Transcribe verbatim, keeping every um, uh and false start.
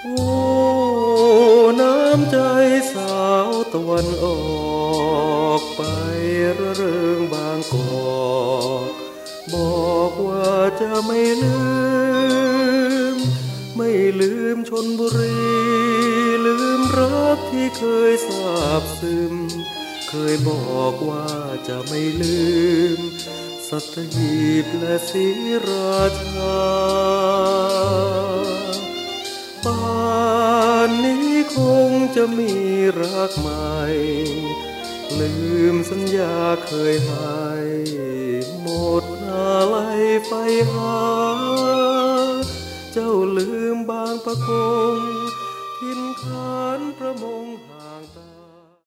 โอ้น้ำใจสาวตะวันออกไประเริงบางกอกบอกว่าจะไม่ลืมไม่ลืมชลบุรีลืมรักที่เคยสาบซึมเคยบอกว่าจะไม่ลืมสัตหีบและศรีราชาป่านนี้คงจะมีรักใหม่ลืมสัญญาเคยให้หมดอะไรไฟหาเจ้าลืมบางประกง